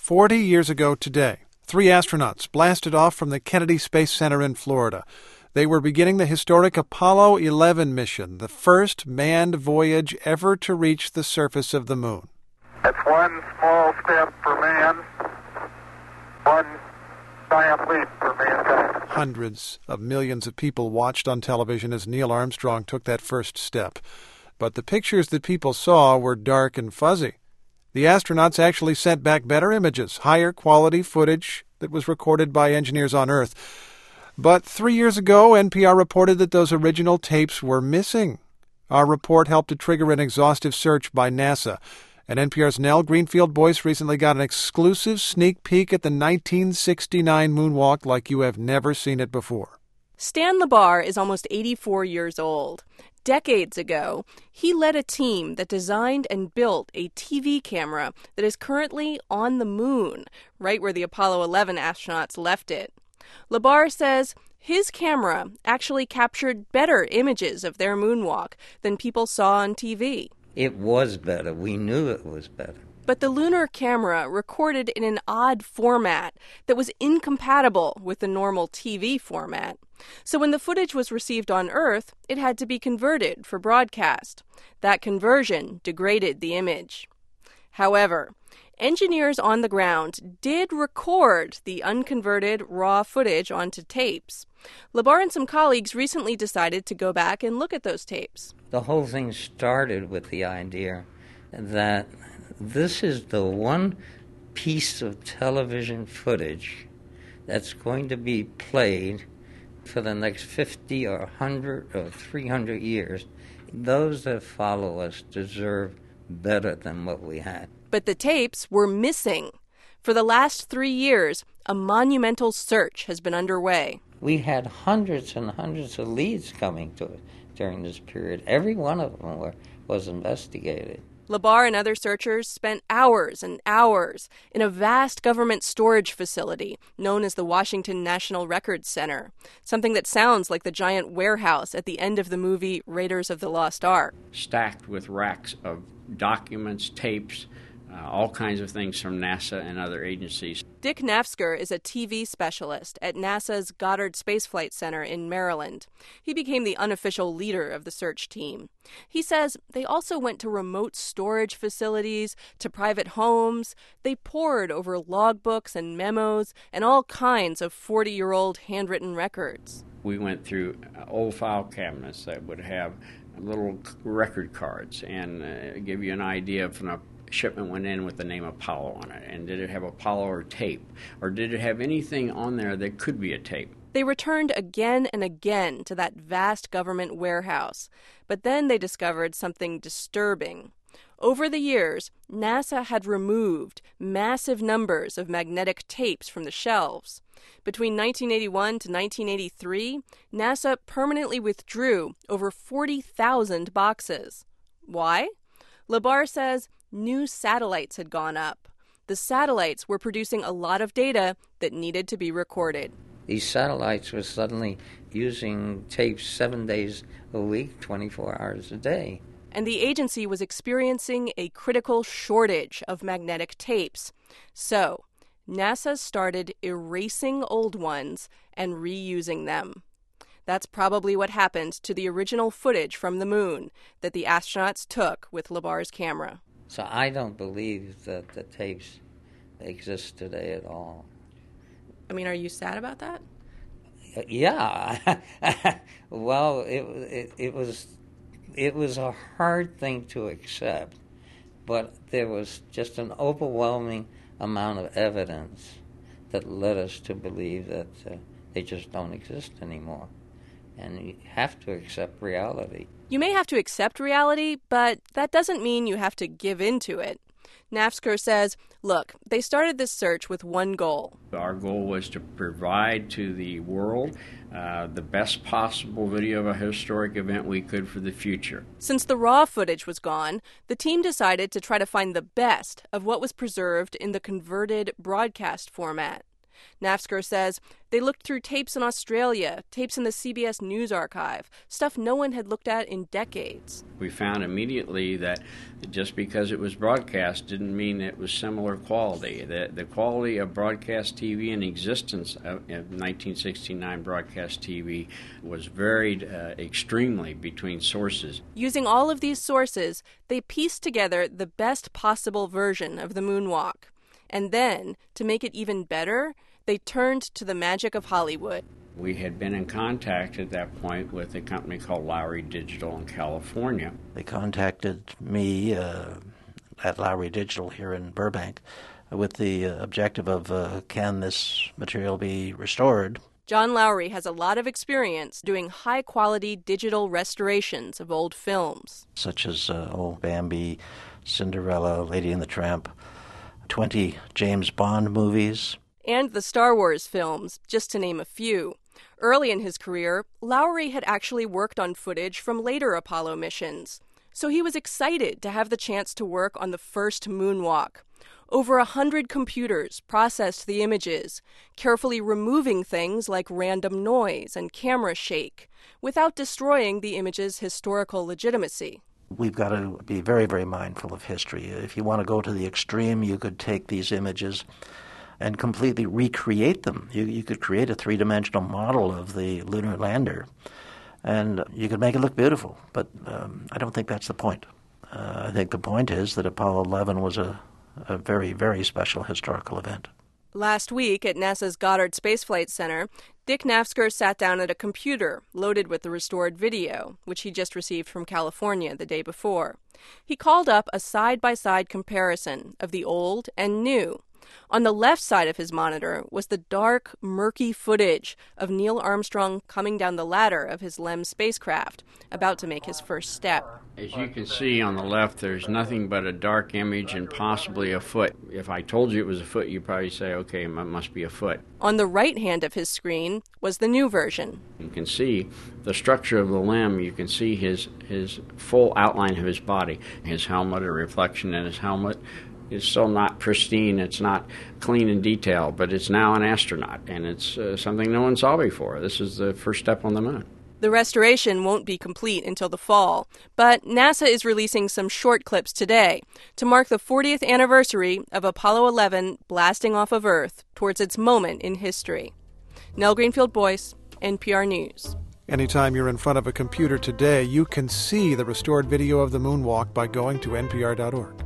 40 years ago today, 3 astronauts blasted off from the Kennedy Space Center in Florida. They were beginning the historic Apollo 11 mission, the first manned voyage ever to reach the surface of the moon. It's one small step for man, one giant leap for mankind. Hundreds of millions of people watched on television as Neil Armstrong took that first step. But the pictures that people saw were dark and fuzzy. The astronauts actually sent back better images, higher quality footage that was recorded by engineers on Earth. But 3 years ago, NPR reported that those original tapes were missing. Our report helped to trigger an exhaustive search by NASA. And NPR's Nell Greenfield-Boyce recently got an exclusive sneak peek at the 1969 moonwalk like you have never seen it before. Stan LaBar is almost 84 years old. Decades ago, he led a team that designed and built a TV camera that is currently on the moon, right where the Apollo 11 astronauts left it. LaBar says his camera actually captured better images of their moonwalk than people saw on TV. It was better. We knew it was better. But the lunar camera recorded in an odd format that was incompatible with the normal TV format. So when the footage was received on Earth, it had to be converted for broadcast. That conversion degraded the image. However, engineers on the ground did record the unconverted raw footage onto tapes. LaBar and some colleagues recently decided to go back and look at those tapes. The whole thing started with the idea that this is the one piece of television footage that's going to be played for the next 50 or 100 or 300 years. Those that follow us deserve better than what we had. But the tapes were missing. For the last 3 years, a monumental search has been underway. We had hundreds and hundreds of leads coming to it during this period. Every one of them was investigated. LaBar and other searchers spent hours and hours in a vast government storage facility known as the Washington National Records Center, something that sounds like the giant warehouse at the end of the movie Raiders of the Lost Ark. Stacked with racks of documents, tapes, all kinds of things from NASA and other agencies. Dick Nafzger is a TV specialist at NASA's Goddard Space Flight Center in Maryland. He became the unofficial leader of the search team. He says they also went to remote storage facilities, to private homes. They pored over logbooks and memos and all kinds of 40-year-old handwritten records. We went through old file cabinets that would have little record cards and give you an idea of a shipment went in with the name Apollo on it, and did it have Apollo or tape, or did it have anything on there that could be a tape? They returned again and again to that vast government warehouse, but then they discovered something disturbing. Over the years, NASA had removed massive numbers of magnetic tapes from the shelves. Between 1981 to 1983, NASA permanently withdrew over 40,000 boxes. Why? LaBar says new satellites had gone up. The satellites were producing a lot of data that needed to be recorded. These satellites were suddenly using tapes 7 days a week, 24 hours a day. And the agency was experiencing a critical shortage of magnetic tapes. So, NASA started erasing old ones and reusing them. That's probably what happened to the original footage from the moon that the astronauts took with LaBar's camera. So I don't believe that the tapes exist today at all. I mean, are you sad about that? Yeah. Well, it was a hard thing to accept, but there was just an overwhelming amount of evidence that led us to believe that they just don't exist anymore. And you have to accept reality. You may have to accept reality, but that doesn't mean you have to give in to it. Nafzger says, look, they started this search with one goal. Our goal was to provide to the world the best possible video of a historic event we could for the future. Since the raw footage was gone, the team decided to try to find the best of what was preserved in the converted broadcast format. Nafzger says they looked through tapes in Australia, tapes in the CBS News archive, stuff no one had looked at in decades. We found immediately that just because it was broadcast didn't mean it was similar quality. The quality of broadcast TV in existence of 1969 broadcast TV was varied extremely between sources. Using all of these sources, they pieced together the best possible version of the moonwalk. And then, to make it even better, they turned to the magic of Hollywood. We had been in contact at that point with a company called Lowry Digital in California. They contacted me at Lowry Digital here in Burbank with the objective of can this material be restored? John Lowry has a lot of experience doing high-quality digital restorations of old films. Such as Old Bambi, Cinderella, Lady and the Tramp, 20 James Bond movies. And the Star Wars films, just to name a few. Early in his career, Lowry had actually worked on footage from later Apollo missions. So he was excited to have the chance to work on the first moonwalk. Over 100 computers processed the images, carefully removing things like random noise and camera shake, without destroying the image's historical legitimacy. We've got to be very, very mindful of history. If you want to go to the extreme, you could take these images and completely recreate them. You could create a three-dimensional model of the lunar lander, and you could make it look beautiful. But I don't think that's the point. I think the point is that Apollo 11 was a very, very special historical event. Last week at NASA's Goddard Space Flight Center, Dick Nafzger sat down at a computer loaded with the restored video, which he just received from California the day before. He called up a side-by-side comparison of the old and new. On the left side of his monitor was the dark, murky footage of Neil Armstrong coming down the ladder of his LEM spacecraft, about to make his first step. As you can see on the left, there's nothing but a dark image and possibly a foot. If I told you it was a foot, you'd probably say, okay, it must be a foot. On the right hand of his screen was the new version. You can see the structure of the LEM. You can see his full outline of his body. His helmet, a reflection in his helmet, is still not pristine. It's not clean and detailed, but it's now an astronaut, and it's something no one saw before. This is the first step on the moon. The restoration won't be complete until the fall, but NASA is releasing some short clips today to mark the 40th anniversary of Apollo 11 blasting off of Earth towards its moment in history. Nell Greenfield-Boyce, NPR News. Anytime you're in front of a computer today, you can see the restored video of the moonwalk by going to npr.org.